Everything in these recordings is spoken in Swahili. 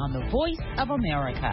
on the Voice of America.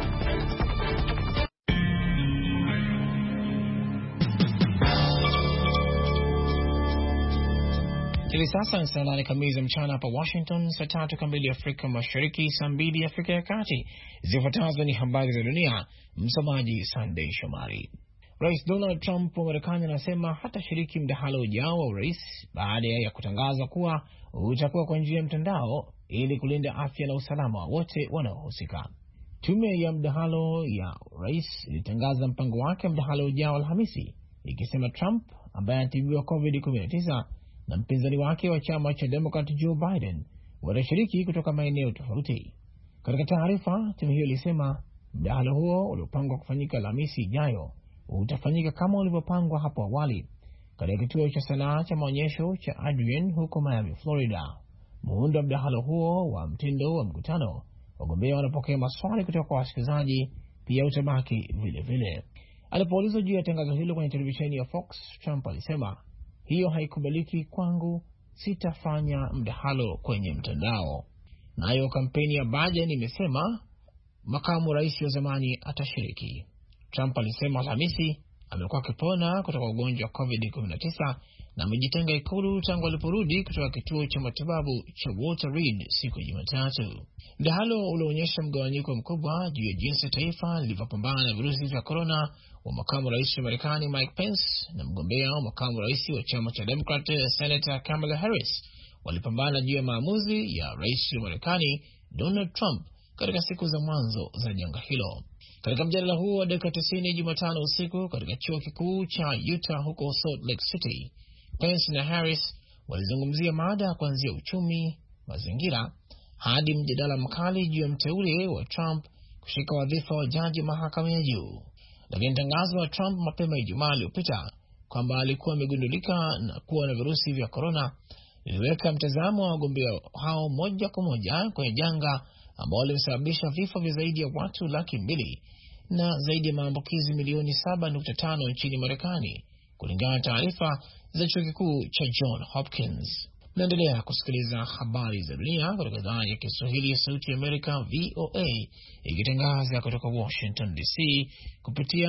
Hivi sasa ni saa 8 kamili za mchana hapa Washington, saa 3 kamili Afrika Mashariki, saa 2 Afrika ya Kati. Zifuatazo ni habari za dunia, msomaji Sunday Shomari. Rais Donald Trump wa Marekani anasema hatashiriki mdahalo ujao wa urais baada ya kutangaza kuwa utakuwa kwa njia ya mtandao ili kulinda afya na usalama wa wote wanaohusika. Tume ya mdahalo ya rais ilitangaza mpango wake mdahalo ujao Alhamisi, ikisema Trump ambaye anatibiwa COVID-19 na mpinzani wake wa chama cha Democrat Joe Biden watashiriki kutoka maeneo tofauti. Katika taarifa, tume hiyo ilisema mdahalo huo uliopangwa kufanyika Alhamisi ijayo utafanyika kama ulivyopangwa hapo awali katika kituo cha sanaa cha maonyesho cha Adrian huko Miami, Florida. Muundo wa mdahalo huo wa mtindo wa mkutano, wagombea wanapokea maswali kutoka kwa wasikilizaji, pia utabaki vile vile. Alipoulizwa juu ya tangazo hilo kwenye televisheni ya Fox, Trump alisema, hiyo haikubaliki kwangu, sitafanya mdahalo kwenye mtandao. Nayo kampeni ya Biden imesema makamu rais wa zamani atashiriki. Trump alisema Alhamisi amekuwa akipona kutoka ugonjwa wa COVID-19 na amejitenga Ikulu tangu aliporudi kutoka kituo cha matibabu cha Walter Reed siku ya Jumatatu. Mdahalo ulionyesha mgawanyiko mkubwa juu ya jinsi taifa lilivyopambana na virusi vya corona wa makamu rais wa Marekani Mike Pence na mgombea wa makamu rais wa chama cha Democrat Senator Kamala Harris walipambana juu ya maamuzi ya rais wa Marekani Donald Trump katika siku za mwanzo za janga hilo. Katika mjadala huo wa dakika 90 Jumatano usiku katika chuo kikuu cha Utah huko Salt Lake City, Pence na Harris walizungumzia mada kuanzia uchumi, mazingira hadi mjadala mkali juu ya mteule wa Trump kushika wadhifa wa jaji mahakama ya juu. Lakini tangazo la Trump mapema Ijumaa iliyopita kwamba alikuwa amegundulika na kuwa na virusi vya corona liliweka mtazamo wa wagombea hao moja kwa moja kwenye janga ambao limesababisha vifo vya zaidi ya watu 200,000 na zaidi ya maambukizi milioni 7.5 nchini Marekani, kulingana na taarifa za chuo kikuu cha John Hopkins. Naendelea kusikiliza habari za dunia kutoka idhaa ya Kiswahili ya Sauti ya Amerika, VOA, ikitangaza kutoka Washington DC kupitia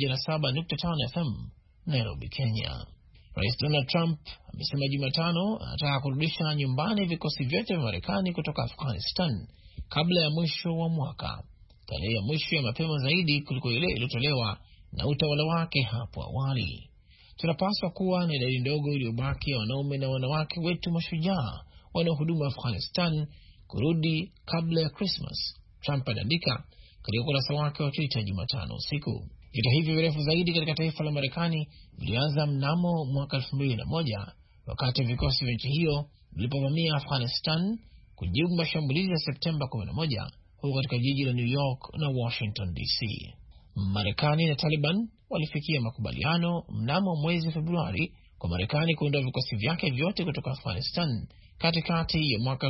107.5 FM Nairobi, Kenya. Rais Donald Trump amesema Jumatano anataka kurudisha nyumbani vikosi vyote vya Marekani kutoka Afghanistan kabla ya mwisho wa mwaka, tarehe ya mwisho ya mapema zaidi kuliko ile iliyotolewa na utawala wake hapo awali. Tunapaswa kuwa na idadi ndogo iliyobaki ya wanaume na wanawake wetu mashujaa wanaohudumu Afghanistan kurudi kabla ya Christmas, Trump aliandika katika ukurasa wake wa Twitter Jumatano usiku. Vita hivi virefu zaidi katika taifa la Marekani vilianza mnamo mwaka 2001 wakati vikosi vya nchi hiyo vilipovamia Afghanistan kujibu mashambulizi ya Septemba 11 huko katika jiji la New York na Washington DC. Marekani na Taliban walifikia makubaliano mnamo mwezi Februari kwa Marekani kuondoa vikosi vyake vyote kutoka Afghanistan katikati ya mwaka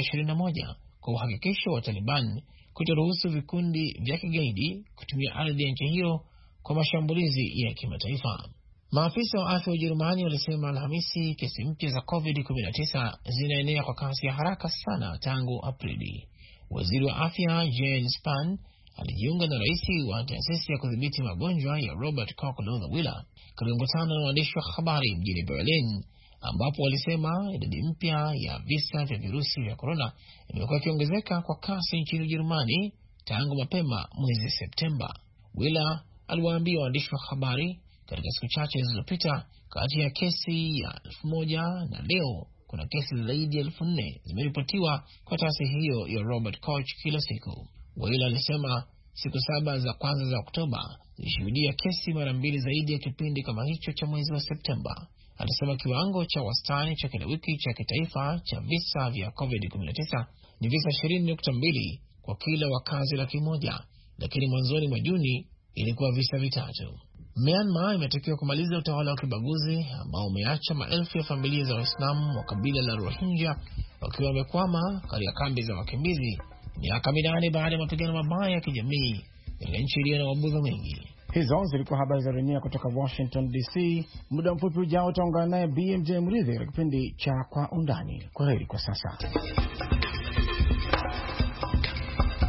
2021 kwa uhakikisho wa Taliban kutoruhusu vikundi vya kigaidi kutumia ardhi ya nchi hiyo kwa mashambulizi ya kimataifa. Maafisa wa afya wa Ujerumani walisema Alhamisi kesi mpya za COVID-19 zinaenea kwa kasi ya haraka sana tangu Aprili. Waziri wa afya Jens Spahn alijiunga na rais wa taasisi ya kudhibiti magonjwa ya Robert Koch Lotharwiller katika mkutano na waandishi wa habari mjini Berlin, ambapo walisema idadi mpya ya visa vya virusi vya corona imekuwa ikiongezeka kwa kasi nchini Ujerumani tangu mapema mwezi Septemba. Willer aliwaambia waandishi wa habari katika siku chache zilizopita, kati ya kesi ya 1,000 na leo kuna kesi zaidi ya 4,000 zimeripotiwa kwa taasisi hiyo ya Robert Koch kila siku. Willer alisema siku 7 za kwanza za Oktoba zilishuhudia kesi mara 2 zaidi ya kipindi kama hicho cha mwezi wa Septemba. Alisema kiwango cha wastani cha kila wiki cha kitaifa cha visa vya COVID-19 ni visa 20.2 kwa kila wakazi 100,000, lakini mwanzoni mwa Juni ilikuwa visa 3. Myanmar imetakiwa kumaliza utawala wa kibaguzi ambao umeacha maelfu ya familia za Waislamu wa kabila la Rohingya wakiwa wamekwama katika kambi za wakimbizi miaka 8 baada ya mapigano mabaya ya kijamii katika nchi iliyo na Wabudha wengi. Hizo zilikuwa habari za dunia kutoka Washington DC. Muda mfupi ujao utaungana naye BMJ Mridhi katika kipindi cha Kwa Undani. Kwaheri kwa sasa.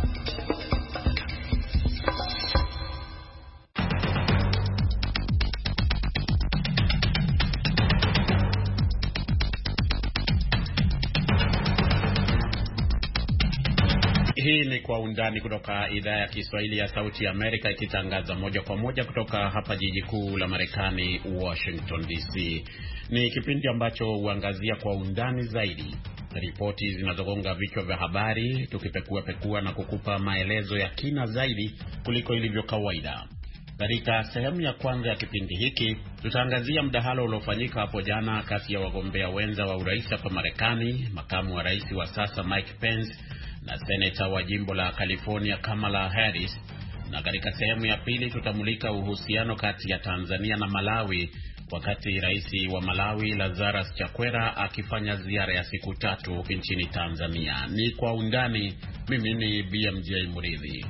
Hii ni Kwa Undani kutoka idhaa ya Kiswahili ya Sauti ya Amerika, ikitangaza moja kwa moja kutoka hapa jiji kuu la Marekani, Washington DC. Ni kipindi ambacho huangazia kwa undani zaidi ripoti zinazogonga vichwa vya habari, tukipekua na kukupa maelezo ya kina zaidi kuliko ilivyo kawaida. Katika sehemu ya kwanza ya kipindi hiki, tutaangazia mdahalo uliofanyika hapo jana kati ya wagombea wenza wa urais hapa Marekani, makamu wa rais wa sasa Mike Pence na seneta wa jimbo la California Kamala Harris. Na katika sehemu ya pili tutamulika uhusiano kati ya Tanzania na Malawi, wakati rais wa Malawi Lazarus Chakwera akifanya ziara ya siku 3 nchini Tanzania. Ni Kwa Undani. Mimi ni BMJ Muridhi.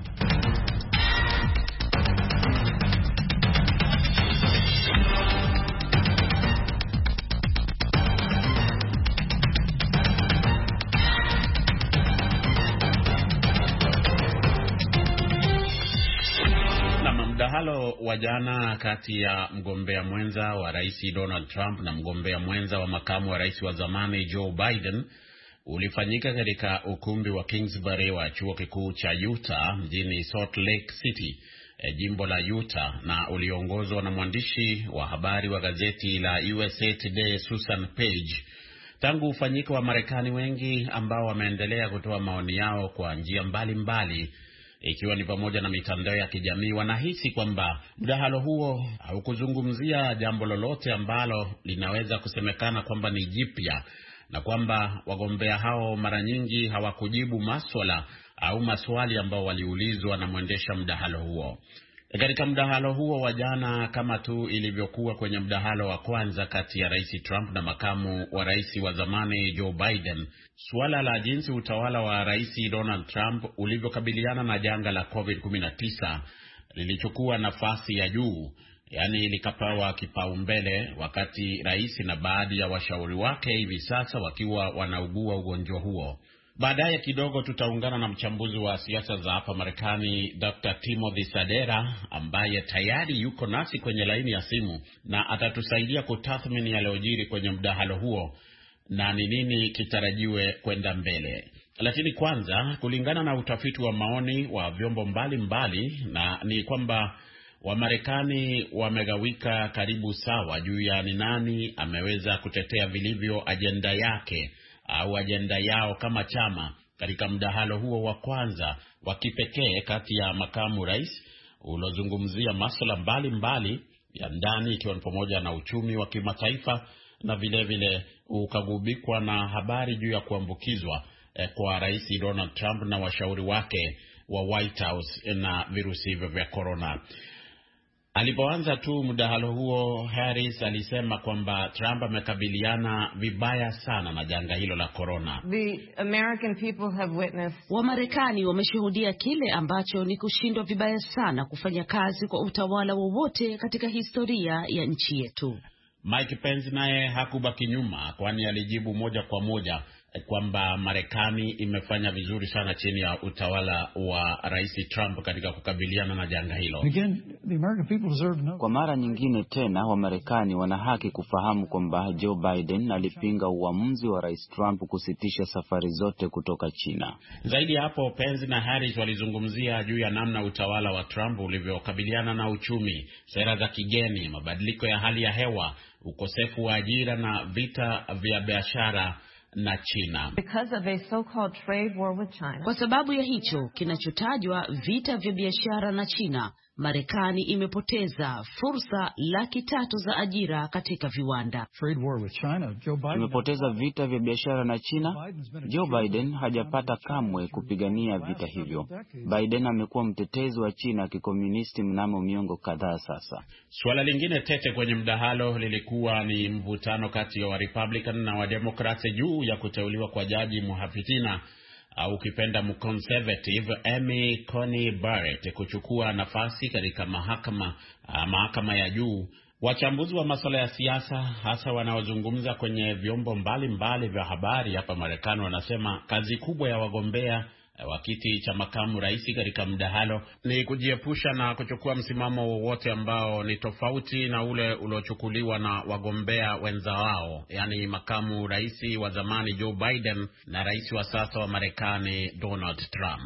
Mdahalo wa jana kati ya mgombea mwenza wa rais Donald Trump na mgombea mwenza wa makamu wa rais wa zamani Joe Biden ulifanyika katika ukumbi wa Kingsbury wa chuo kikuu cha Utah mjini Salt Lake City, jimbo la Utah, na uliongozwa na mwandishi wa habari wa gazeti la USA Today Susan Page. Tangu ufanyike wa Marekani wengi ambao wameendelea kutoa maoni yao kwa njia mbalimbali, ikiwa ni pamoja na mitandao ya kijamii, wanahisi kwamba mdahalo huo haukuzungumzia jambo lolote ambalo linaweza kusemekana kwamba ni jipya, na kwamba wagombea hao mara nyingi hawakujibu maswali ambao waliulizwa na mwendesha mdahalo huo. Katika mdahalo huo wa jana, kama tu ilivyokuwa kwenye mdahalo wa kwanza kati ya rais Trump na makamu wa rais wa zamani Joe Biden, suala la jinsi utawala wa rais Donald Trump ulivyokabiliana na janga la COVID-19 lilichukua nafasi ya juu, yani likapewa kipaumbele, wakati rais na baadhi ya washauri wake hivi sasa wakiwa wanaugua ugonjwa huo. Baadaye kidogo tutaungana na mchambuzi wa siasa za hapa Marekani, Dr. Timothy Sadera, ambaye tayari yuko nasi kwenye laini ya simu na atatusaidia kutathmini yaliyojiri kwenye mdahalo huo na ni nini kitarajiwe kwenda mbele. Lakini kwanza, kulingana na utafiti wa maoni wa vyombo mbalimbali, na ni kwamba Wamarekani wamegawika karibu sawa juu ya ni nani ameweza kutetea vilivyo ajenda yake au ajenda yao kama chama katika mdahalo huo wa kwanza wa kipekee kati ya makamu rais uliozungumzia masuala mbalimbali ya ndani, ikiwa ni pamoja na uchumi wa kimataifa na vile vile ukagubikwa na habari juu ya kuambukizwa kwa rais Donald Trump na washauri wake wa White House na virusi hivyo vya corona. Alipoanza tu mdahalo huo, Harris alisema kwamba Trump amekabiliana vibaya sana na janga hilo la corona. Wamarekani wameshuhudia kile ambacho ni kushindwa vibaya sana kufanya kazi kwa utawala wowote katika historia ya nchi yetu. Mike Pence naye hakubaki nyuma, kwani alijibu moja kwa moja kwamba Marekani imefanya vizuri sana chini ya utawala wa rais Trump katika kukabiliana na janga hilo. Kwa mara nyingine tena, Wamarekani wana haki kufahamu kwamba Joe Biden alipinga uamuzi wa rais Trump kusitisha safari zote kutoka China. Zaidi ya hapo, Pence na Harris walizungumzia juu ya namna utawala wa Trump ulivyokabiliana na uchumi, sera za kigeni, mabadiliko ya hali ya hewa, ukosefu wa ajira na vita vya biashara na China. Kwa sababu ya hicho kinachotajwa vita vya biashara na China, Marekani imepoteza fursa 300,000 za ajira katika viwanda. Imepoteza vita vya biashara na China. Joe Biden hajapata kamwe kupigania vita hivyo. Biden amekuwa mtetezi wa China kikomunisti mnamo miongo kadhaa sasa. Suala lingine tete kwenye mdahalo lilikuwa ni mvutano kati ya wa Republican na wa Democrats juu ya kuteuliwa kwa jaji mhafidhina au kipenda mconservative Amy Coney Barrett kuchukua nafasi katika mahakama ya juu. Wachambuzi wa masuala ya siasa, hasa wanaozungumza kwenye vyombo mbalimbali vya habari hapa Marekani, wanasema kazi kubwa ya wagombea wa kiti cha makamu rais katika mdahalo ni kujiepusha na kuchukua msimamo wowote ambao ni tofauti na ule uliochukuliwa na wagombea wenza wao, yani makamu rais wa zamani Joe Biden na rais wa sasa wa Marekani Donald Trump.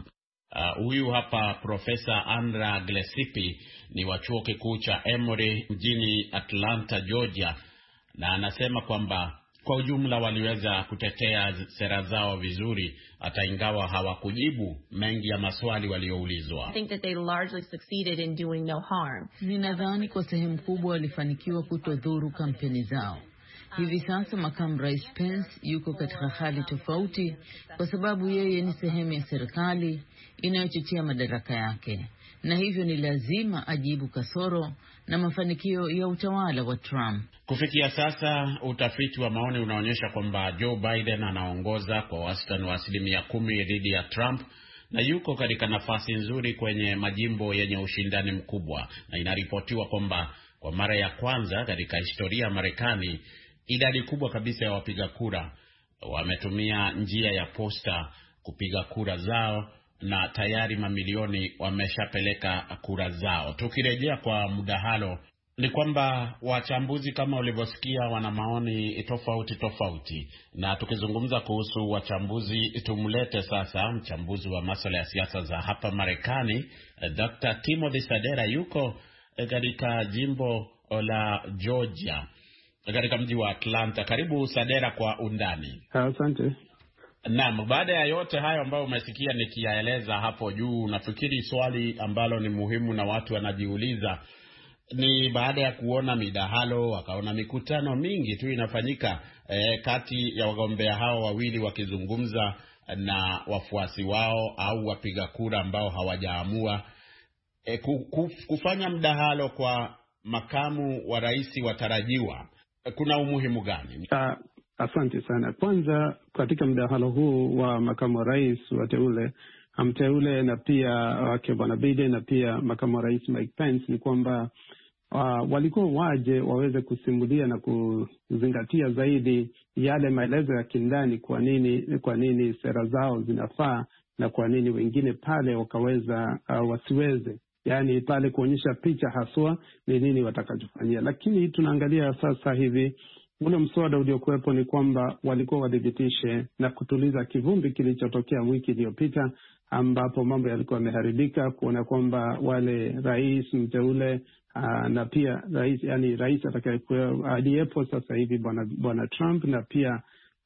Huyu hapa Profesa Andra Glesipi ni wa chuo kikuu cha Emory mjini Atlanta, Georgia, na anasema kwamba kwa ujumla waliweza kutetea sera zao vizuri hata ingawa hawakujibu mengi ya maswali walioulizwa. I think that they largely succeeded in doing no harm. Ninadhani kwa sehemu kubwa walifanikiwa kutodhuru kampeni zao. Hivi sasa makamu rais Pence yuko katika hali tofauti kwa sababu yeye ni sehemu ya serikali inayochochea madaraka yake, na hivyo ni lazima ajibu kasoro na mafanikio ya utawala wa Trump. Kufikia sasa utafiti wa maoni unaonyesha kwamba Joe Biden anaongoza kwa wastani wa 10% dhidi ya Trump na yuko katika nafasi nzuri kwenye majimbo yenye ushindani mkubwa, na inaripotiwa kwamba kwa mara ya kwanza katika historia ya Marekani idadi kubwa kabisa ya wapiga kura wametumia njia ya posta kupiga kura zao, na tayari mamilioni wameshapeleka kura zao. Tukirejea kwa mdahalo, ni kwamba wachambuzi kama ulivyosikia wana maoni tofauti, na tukizungumza kuhusu wachambuzi, tumlete sasa mchambuzi wa masuala ya siasa za hapa Marekani, Dr. Timothy Sadera, yuko katika jimbo la Georgia katika mji wa Atlanta. Karibu Sadera kwa undani. Asante. Naam, baada ya yote hayo ambayo umesikia nikiyaeleza hapo juu, nafikiri swali ambalo ni muhimu na watu wanajiuliza ni baada ya kuona midahalo, wakaona mikutano mingi tu inafanyika kati ya wagombea hao wawili wakizungumza na wafuasi wao au wapiga kura ambao hawajaamua, kufanya mdahalo kwa makamu wa rais watarajiwa, kuna umuhimu gani? Asante sana. Kwanza, katika mdahalo huu wa makamu wa rais mteule na pia wake Bwana Biden na pia makamu wa rais Mike Pence, ni kwamba walikuwa waje waweze kusimulia na kuzingatia zaidi yale maelezo ya kindani, kwa nini sera zao zinafaa na kwa nini wengine pale wakaweza wasiweze, yani pale kuonyesha picha haswa ni nini watakachofanyia. Lakini tunaangalia sasa hivi ule mswada uliokuwepo ni kwamba walikuwa wadhibitishe na kutuliza kivumbi kilichotokea wiki iliyopita, ambapo mambo yalikuwa yameharibika, kuona kwamba wale rais mteule na pia rais atakayekuwa aliyepo sasa hivi bwana Trump na pia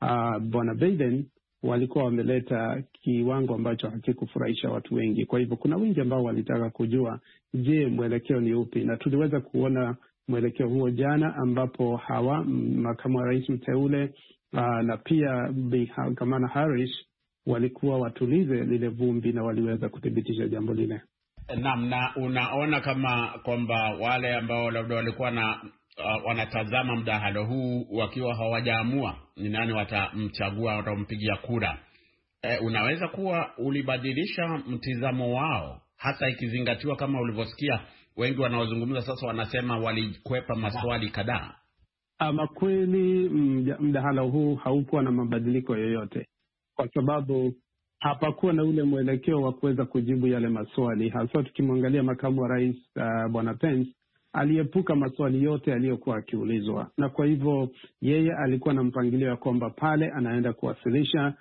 bwana Biden walikuwa wameleta kiwango ambacho hakikufurahisha watu wengi. Kwa hivyo kuna wengi ambao walitaka kujua, je, mwelekeo ni upi? Na tuliweza kuona mwelekeo huo jana, ambapo makamu wa rais mteule na pia Kamala Harris walikuwa watulize lile vumbi na waliweza kuthibitisha jambo lile. Naam, na unaona kama kwamba wale ambao labda walikuwa wanatazama mdahalo huu wakiwa hawajaamua ni nani watamchagua, watampigia kura, unaweza kuwa ulibadilisha mtizamo wao, hasa ikizingatiwa kama ulivyosikia wengi wanaozungumza sasa wanasema walikwepa maswali kadhaa? Ama kweli mdahalo huu haukuwa na mabadiliko yoyote, kwa sababu hapakuwa na ule mwelekeo wa kuweza kujibu yale maswali. Hasa tukimwangalia makamu wa rais bwana Pence aliepuka maswali yote aliyokuwa akiulizwa, na kwa hivyo yeye alikuwa na mpangilio ya kwamba pale anaenda kuwasilisha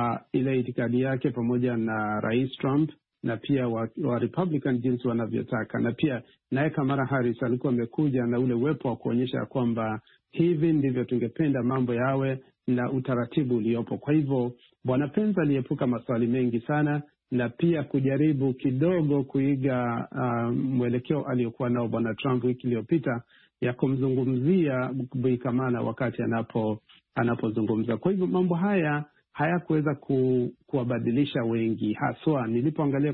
ile itikadi yake pamoja na rais Trump na pia wa Republican jinsi wanavyotaka, na pia naye Kamala Harris alikuwa amekuja na ule uwepo wa kuonyesha kwamba hivi ndivyo tungependa mambo yawe na utaratibu uliopo. Kwa hivyo bwana Pence aliepuka maswali mengi sana, na pia kujaribu kidogo kuiga mwelekeo aliyokuwa nao bwana Trump wiki iliyopita ya kumzungumzia Bi Kamala wakati anapozungumza. Kwa hivyo mambo haya hayakuweza kuwabadilisha wengi. Haswa nilipoangalia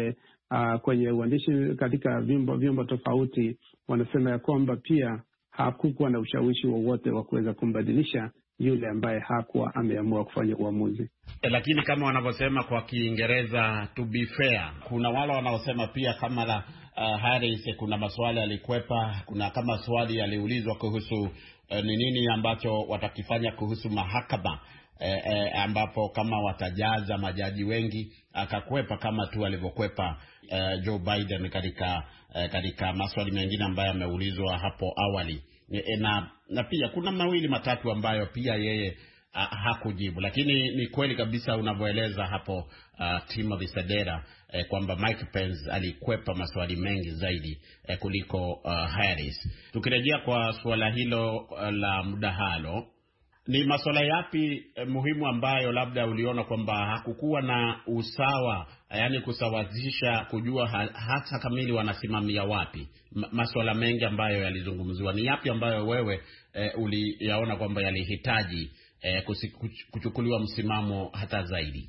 kwenye uandishi katika vyombo tofauti, wanasema ya kwamba pia hakukuwa na ushawishi wowote wa kuweza kumbadilisha yule ambaye hakuwa ameamua kufanya uamuzi. Lakini kama wanavyosema kwa Kiingereza, to be fair, kuna wale wanaosema pia Kamala Harris kuna maswali alikwepa, kuna kama swali aliulizwa kuhusu ni nini ambacho watakifanya kuhusu mahakama, ambapo kama watajaza majaji wengi, akakwepa kama tu alivyokwepa Joe Biden katika maswali mengine ambayo ameulizwa hapo awali. Na pia kuna mawili matatu ambayo pia yeye hakujibu. Lakini ni kweli kabisa unavyoeleza hapo Timothy Sadera kwamba Mike Pence alikwepa maswali mengi zaidi kuliko Harris. Tukirejea kwa suala hilo la mdahalo, ni masuala yapi muhimu ambayo labda uliona kwamba hakukuwa na usawa, yani kusawazisha kujua hata kamili wanasimamia wapi? Masuala mengi ambayo yalizungumziwa, ni yapi ambayo wewe uliyaona kwamba yalihitaji kuchukuliwa msimamo hata zaidi?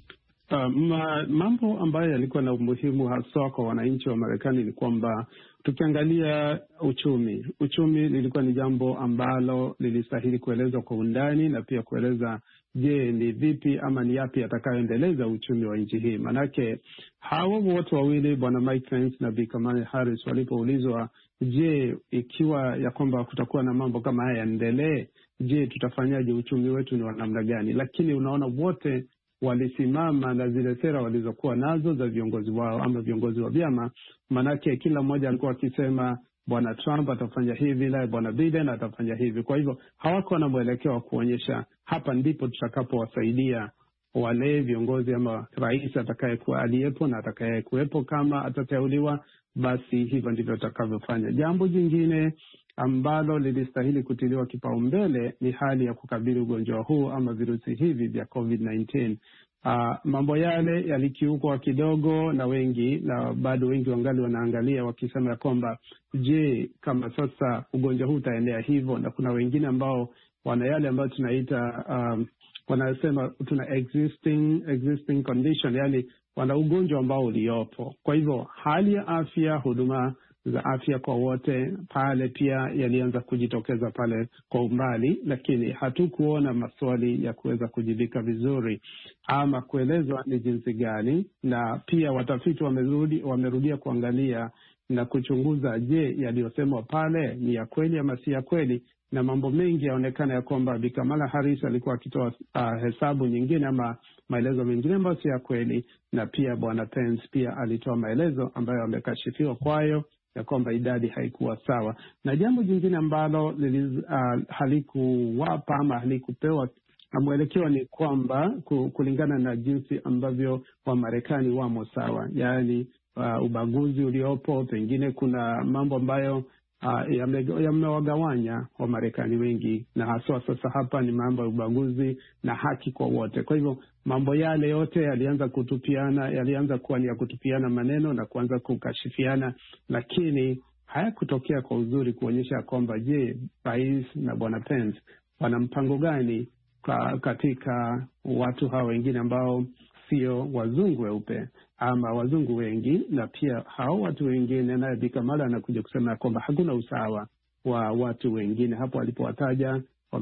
Mambo ambayo yalikuwa na umuhimu hasa kwa wananchi wa Marekani ni kwamba tukiangalia uchumi lilikuwa ni jambo ambalo lilistahili kuelezwa kwa undani, na pia kueleza je, ni vipi ama ni yapi atakayoendeleza uchumi wa nchi hii. Manake hawa wote wawili, bwana Mike Pence na Bi Kamala Harris, walipoulizwa je, ikiwa ya kwamba kutakuwa na mambo kama haya yaendelee, je, tutafanyaje, uchumi wetu ni wa namna gani? Lakini unaona wote walisimama na zile sera walizokuwa nazo za viongozi wao ama viongozi wa vyama. Manake kila mmoja alikuwa akisema bwana Trump atafanya hivi na bwana Biden atafanya hivi. Kwa hivyo hawakuwa na mwelekeo wa kuonyesha hapa ndipo tutakapowasaidia wale viongozi ama rais atakayekuwa aliyepo na atakayekuwepo kama atateuliwa, basi hivyo ndivyo tutakavyofanya. Jambo jingine ambalo lilistahili kutiliwa kipaumbele ni hali ya kukabili ugonjwa huu ama virusi hivi vya COVID-19. Mambo yale yalikiukwa kidogo na wengi, na bado wengi wangali wanaangalia wakisema kwamba je, kama sasa ugonjwa huu utaendelea hivyo, na kuna wengine ambao wana yale ambayo tunaita wanasema tuna existing condition, yani wana ugonjwa ambao uliopo. Kwa hivyo hali ya afya, huduma za afya kwa wote pale pia yalianza kujitokeza pale kwa umbali, lakini hatukuona maswali ya kuweza kujibika vizuri ama kuelezwa ni jinsi gani. Na pia watafiti wamerudia kuangalia na kuchunguza, je, yaliyosemwa pale ni ya kweli ama si ya kweli, na mambo mengi yaonekana ya kwamba Bi Kamala Harris alikuwa akitoa hesabu nyingine ama maelezo mengine ambayo si ya kweli, na pia bwana Pence pia alitoa maelezo ambayo amekashifiwa kwayo ya kwamba idadi haikuwa sawa. Na jambo jingine ambalo halikuwapa ama halikupewa mwelekeo ni kwamba kulingana na jinsi ambavyo Wamarekani wamo sawa, yaani ubaguzi uliopo, pengine kuna mambo ambayo yamewagawanya Wamarekani wengi, na haswa sasa hapa ni mambo ya ubaguzi na haki kwa wote. Kwa hivyo mambo yale yote yalianza kuwa ni ya kutupiana maneno na kuanza kukashifiana, lakini hayakutokea kwa uzuri kuonyesha kwamba je, rais na bwana Pence wana mpango gani katika watu hawa wengine ambao sio wazungu weupe ama wazungu wengi. Na pia hao watu wengine, naye Bi Kamala anakuja kusema kwamba hakuna usawa wa watu wengine. Hapo alipowataja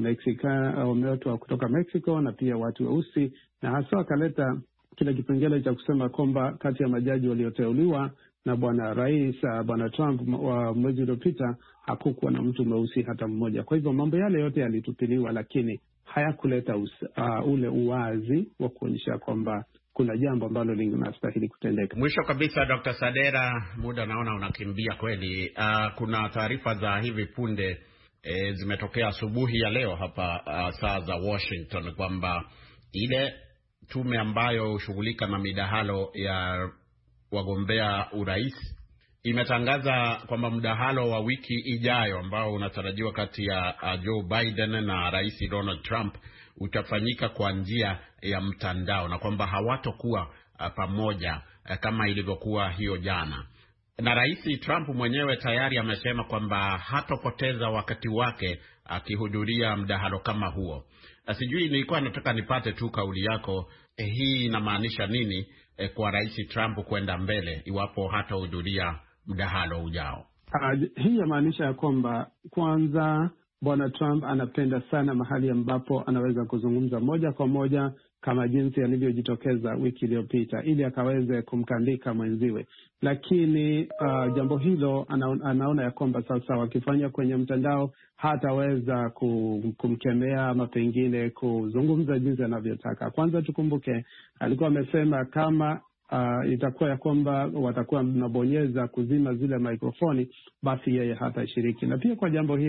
watu kutoka Mexico na pia watu weusi, na hasa akaleta kile kipengele cha kusema kwamba kati ya majaji walioteuliwa na bwana rais bwana Trump wa mwezi uliopita hakukuwa na mtu mweusi hata mmoja. Kwa hivyo mambo yale yote yalitupiliwa, lakini hayakuleta ule uwazi wa kuonyesha kwamba kuna jambo ambalo linastahili kutendeka. Mwisho kabisa, Dr. Sadera, muda naona unakimbia kweli. Kuna taarifa za hivi punde zimetokea asubuhi ya leo hapa saa za Washington kwamba ile tume ambayo hushughulika na midahalo ya wagombea urais imetangaza kwamba mdahalo wa wiki ijayo ambao unatarajiwa kati ya Joe Biden na Rais Donald Trump utafanyika kwa njia ya mtandao, na kwamba hawatokuwa pamoja kama ilivyokuwa hiyo jana. Na Rais Trump mwenyewe tayari amesema kwamba hatopoteza wakati wake akihudhuria mdahalo kama huo. Sijui, nilikuwa nataka nipate tu kauli yako, hii inamaanisha nini kwa Rais Trump kwenda mbele iwapo hatahudhuria mdahalo ujao? Hii yamaanisha ya kwamba kwanza bwana Trump anapenda sana mahali ambapo anaweza kuzungumza moja kwa moja kama jinsi alivyojitokeza wiki iliyopita ili akaweze kumkandika mwenziwe. Lakini jambo hilo anaona ya kwamba sasa wakifanya kwenye mtandao hataweza kumkemea ama pengine kuzungumza jinsi anavyotaka. Kwanza tukumbuke alikuwa amesema kama itakuwa ya kwamba watakuwa mnabonyeza kuzima zile mikrofoni, basi yeye hatashiriki. Na pia kwa jambo hili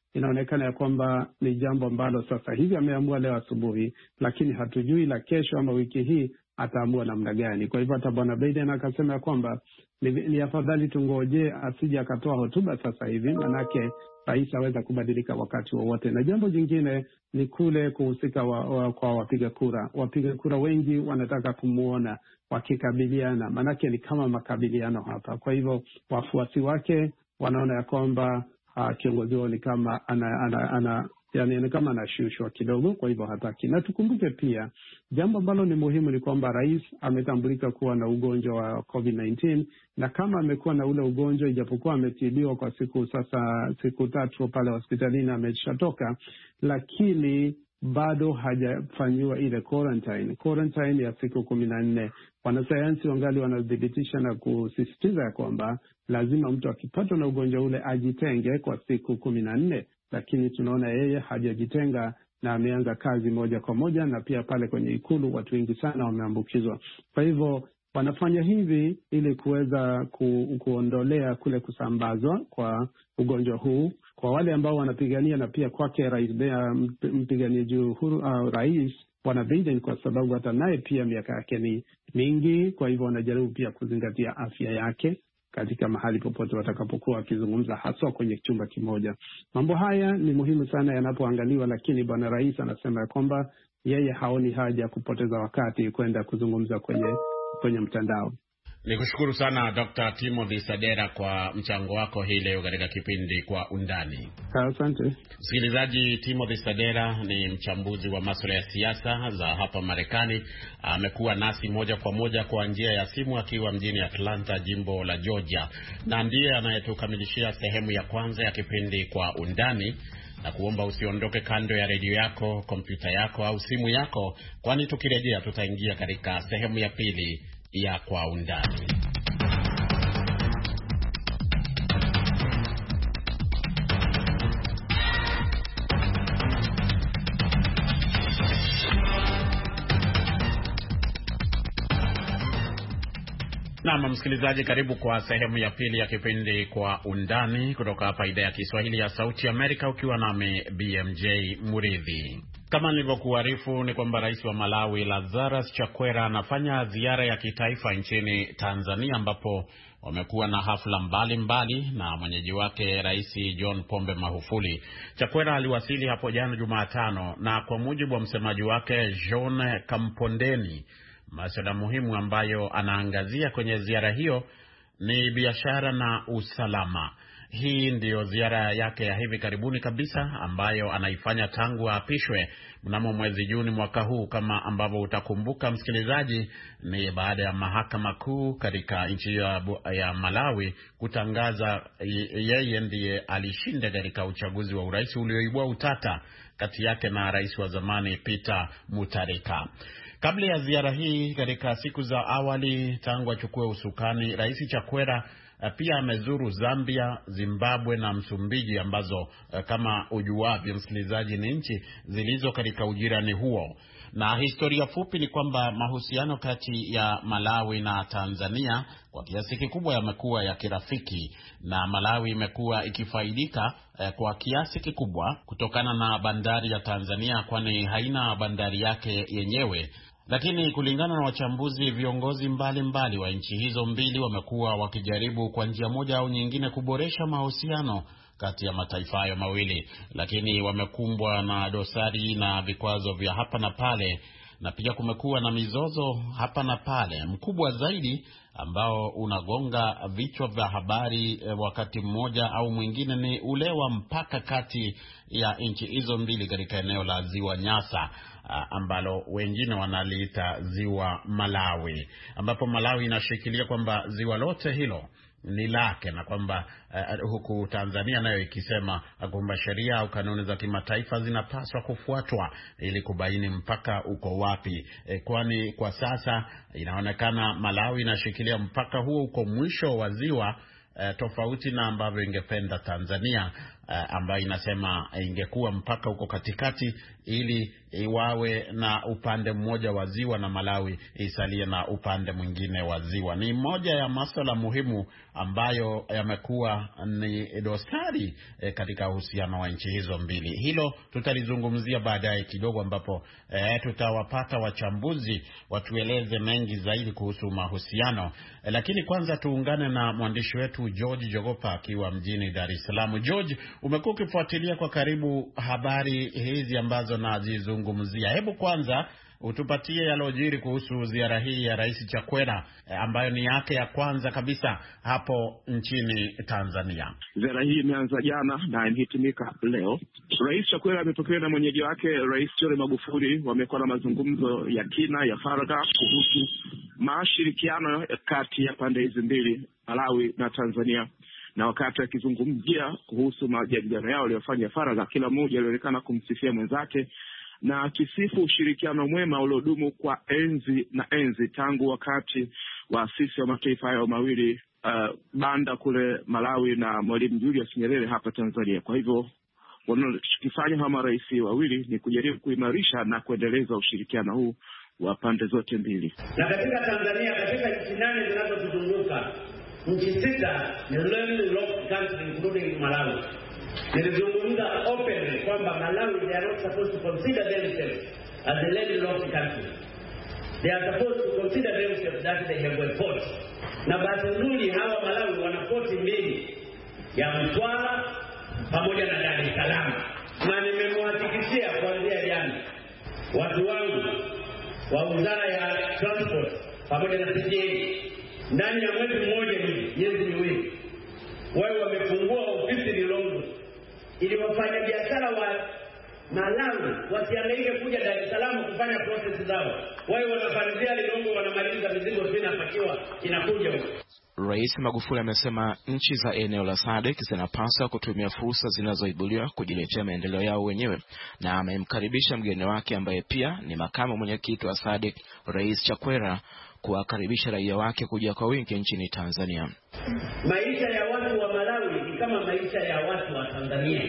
inaonekana ya kwamba ni jambo ambalo sasa hivi ameamua leo asubuhi, lakini hatujui la kesho ama wiki hii ataamua namna gani. Kwa hivyo hata bwana Biden akasema ya kwamba ni afadhali tungoje asije akatoa hotuba sasa hivi, manake rais aweza kubadilika wakati wowote. Na jambo jingine ni kule kuhusika kwa wapiga kura. Wapiga kura wengi wanataka kumuona wakikabiliana, manake ni kama makabiliano hapa. Kwa hivyo wafuasi wake wanaona ya kwamba kiongozi wao ni kama ni kama anashushwa kidogo, kwa hivyo hataki. Na tukumbuke pia jambo ambalo ni muhimu ni kwamba rais ametambulika kuwa na ugonjwa wa COVID-19, na kama amekuwa na ule ugonjwa, ijapokuwa ametibiwa kwa siku 3 pale hospitalini, ameshatoka, lakini bado hajafanyiwa ile quarantine ya siku 14. Wanasayansi wangali wanadhibitisha na kusisitiza ya kwamba lazima mtu akipatwa na ugonjwa ule ajitenge kwa siku 14, lakini tunaona yeye hajajitenga na ameanza kazi moja kwa moja, na pia pale kwenye ikulu watu wengi sana wameambukizwa. Kwa hivyo wanafanya hivi ili kuweza kuondolea kule kusambazwa kwa ugonjwa huu kwa wale ambao wanapigania, na pia kwake mpiganiaji uhuru rais bwana Biden, kwa sababu hata naye pia miaka yake ni mingi. Kwa hivyo wanajaribu pia kuzingatia afya yake katika mahali popote watakapokuwa wakizungumza, haswa kwenye chumba kimoja. Mambo haya ni muhimu sana yanapoangaliwa, lakini bwana rais anasema ya kwamba yeye haoni haja ya kupoteza wakati kwenda kuzungumza kwenye mtandao. Nikushukuru sana Dr. Timothy Sadera kwa mchango wako hii leo katika kipindi Kwa Undani. Asante. Msikilizaji, Timothy Sadera ni mchambuzi wa masuala ya siasa za hapa Marekani. Amekuwa nasi moja kwa moja kwa njia ya simu akiwa mjini Atlanta, jimbo la Georgia, na ndiye anayetukamilishia sehemu ya kwanza ya kipindi Kwa Undani, na kuomba usiondoke kando ya redio yako, kompyuta yako au simu yako, kwani tukirejea tutaingia katika sehemu ya pili ya Kwa Undani. Naam, msikilizaji, karibu kwa sehemu ya pili ya kipindi Kwa Undani kutoka hapa idhaa ya Kiswahili ya Sauti Amerika, ukiwa nami BMJ Muridhi. Kama nilivyokuarifu ni kwamba rais wa Malawi Lazarus Chakwera anafanya ziara ya kitaifa nchini Tanzania, ambapo wamekuwa na hafla mbalimbali na mwenyeji wake Rais John Pombe Magufuli. Chakwera aliwasili hapo jana Jumatano, na kwa mujibu wa msemaji wake John Kampondeni, masuala muhimu ambayo anaangazia kwenye ziara hiyo ni biashara na usalama. Hii ndiyo ziara yake ya hivi karibuni kabisa ambayo anaifanya tangu aapishwe mnamo mwezi Juni mwaka huu. Kama ambavyo utakumbuka msikilizaji, ni baada ya mahakama kuu katika nchi ya Malawi kutangaza yeye ndiye alishinda katika uchaguzi wa urais ulioibua utata kati yake na rais wa zamani Peter Mutharika. Kabla ya ziara hii, katika siku za awali tangu achukue usukani, Rais Chakwera pia amezuru Zambia, Zimbabwe na Msumbiji, ambazo kama ujuavyo msikilizaji ni nchi zilizo katika ujirani huo. Na historia fupi ni kwamba mahusiano kati ya Malawi na Tanzania kwa kiasi kikubwa yamekuwa ya kirafiki, na Malawi imekuwa ikifaidika kwa kiasi kikubwa kutokana na bandari ya Tanzania, kwani haina bandari yake yenyewe. Lakini kulingana na wachambuzi, viongozi mbalimbali wa nchi hizo mbili wamekuwa wakijaribu kwa njia moja au nyingine kuboresha mahusiano kati ya mataifa hayo mawili, lakini wamekumbwa na dosari na vikwazo vya hapa na pale, na pia kumekuwa na mizozo hapa na pale. Mkubwa zaidi ambao unagonga vichwa vya habari wakati mmoja au mwingine ni ule wa mpaka kati ya nchi hizo mbili katika eneo la Ziwa Nyasa, ambalo wengine wanaliita Ziwa Malawi, ambapo Malawi inashikilia kwamba ziwa lote hilo ni lake, na kwamba huku Tanzania nayo ikisema kwamba sheria au kanuni za kimataifa zinapaswa kufuatwa ili kubaini mpaka uko wapi. Kwani kwa sasa inaonekana Malawi inashikilia mpaka huo uko mwisho wa ziwa, tofauti na ambavyo ingependa Tanzania ambayo inasema ingekuwa mpaka huko katikati ili wawe na upande mmoja wa ziwa na Malawi isalie na upande mwingine wa ziwa. Ni moja ya masuala muhimu ambayo yamekuwa ni dosari katika uhusiano wa nchi hizo mbili. Hilo tutalizungumzia baadaye kidogo, ambapo tutawapata wachambuzi watueleze mengi zaidi kuhusu mahusiano. Lakini kwanza tuungane na mwandishi wetu George Jogopa akiwa mjini Dar es Salaam. George, umekuwa ukifuatilia kwa karibu habari hizi ambazo nazizungumzia. Hebu kwanza utupatie yalojiri kuhusu ziara hii ya Rais Chakwera ambayo ni yake ya kwanza kabisa hapo nchini Tanzania. Ziara hii imeanza jana na imehitimika leo. Rais Chakwera amepokelewa na mwenyeji wake Rais John Magufuli. Wamekuwa na mazungumzo ya kina ya faragha kuhusu mashirikiano kati ya pande hizi mbili, Malawi na Tanzania. Na wakati akizungumzia kuhusu majadiliano yao aliyofanya faragha, kila mmoja alionekana kumsifia mwenzake na akisifu ushirikiano mwema uliodumu kwa enzi na enzi tangu wakati waasisi wa mataifa hayo mawili, Banda kule Malawi na Mwalimu Julius Nyerere hapa Tanzania. Kwa hivyo wanachokifanya hawa marais wawili ni kujaribu kuimarisha na kuendeleza ushirikiano huu wa pande zote mbili. Na katika Tanzania, katika nchi 8 zinazotuzunguka, nchi 6 ni landlocked country including Malawi. Nilizungumza openly kwamba Malawi, they are not supposed to consider themselves as a landlocked country. They are supposed to consider themselves that they have a port. Na bahati nzuri hawa Malawi wana port mbili, ya Mtwara pamoja na Dar es Salaam. Na nimemhakikishia kuanzia jana watu wangu wa Wizara ya Transport pamoja na TCA, ndani ya mwezi mmoja hivi, miezi miwili, wao wamefungua ofisi Lilongwe ili wafanya biashara wa Malawi wasihangaike kuja Dar es Salaam kufanya process zao. Wao wanafanya Lilongwe, wanamaliza mizigo zinapakiwa inakuja huko. Rais Magufuli amesema nchi za eneo la SADC zinapaswa kutumia fursa zinazoibuliwa kujiletea maendeleo yao wenyewe, na amemkaribisha mgeni wake ambaye pia ni makamu mwenyekiti wa SADC, Rais Chakwera, kuwakaribisha raia wake kuja kwa wingi nchini Tanzania. Maisha ya watu wa Malawi ni kama maisha ya watu wa Tanzania.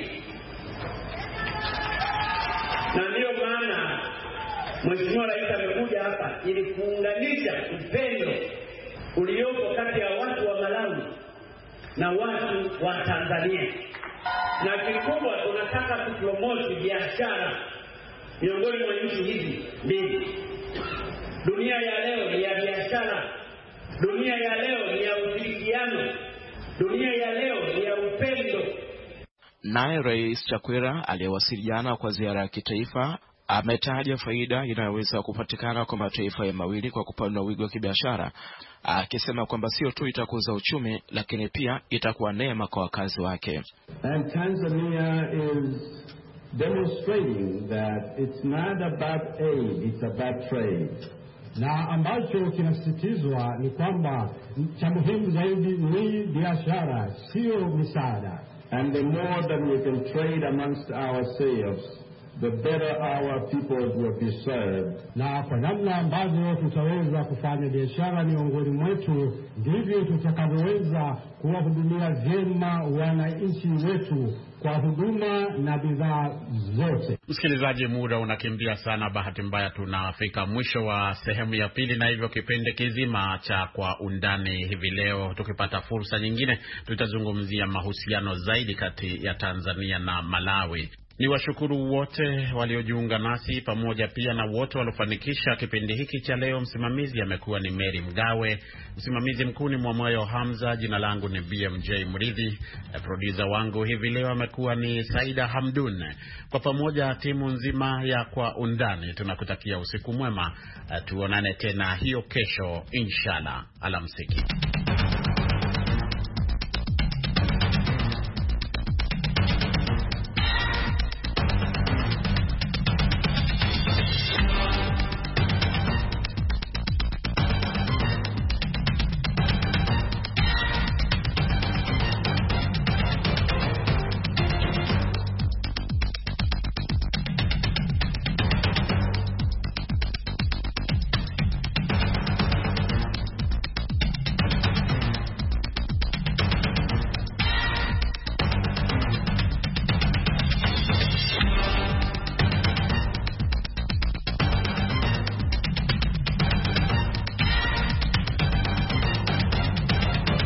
Na ndio maana Mheshimiwa Rais amekuja hapa ili kuunganisha upendo uliopo kati ya watu wa Malawi na watu wa Tanzania. Na kikubwa tunataka kupromote biashara miongoni mwa nchi hizi mbili. Dunia ya leo ni ya biashara. Dunia ya leo ni ya ushirikiano. Dunia ya leo ni ya upendo. Naye Rais Chakwera aliyewasili jana kwa ziara ya kitaifa ametaja faida inayoweza kupatikana kwa mataifa ya mawili kwa kupanua wigo wa kibiashara, akisema kwamba sio tu itakuza uchumi lakini pia itakuwa neema kwa wakazi wake. And Tanzania is demonstrating that it's not about aid, it's about trade. Na ambacho kinasisitizwa ni kwamba cha muhimu zaidi ni biashara, sio misaada. And the more that we can trade amongst ourselves, the better our people will be served. Na kwa namna ambavyo tutaweza kufanya biashara miongoni mwetu, ndivyo tutakavyoweza kuwahudumia vyema wananchi wetu kwa huduma na bidhaa zote. Msikilizaji, muda unakimbia sana. Bahati mbaya tunafika mwisho wa sehemu ya pili, na hivyo kipindi kizima cha Kwa Undani hivi leo, tukipata fursa nyingine tutazungumzia mahusiano zaidi kati ya Tanzania na Malawi. Ni washukuru wote waliojiunga nasi, pamoja pia na wote waliofanikisha kipindi hiki cha leo. Msimamizi amekuwa ni Mary Mgawe, msimamizi mkuu ni Mwamoyo Hamza, jina langu ni BMJ Mridhi, producer wangu hivi leo amekuwa ni Saida Hamdun. Kwa pamoja timu nzima ya Kwa Undani tunakutakia usiku mwema, tuonane tena hiyo kesho inshallah. Alamsiki.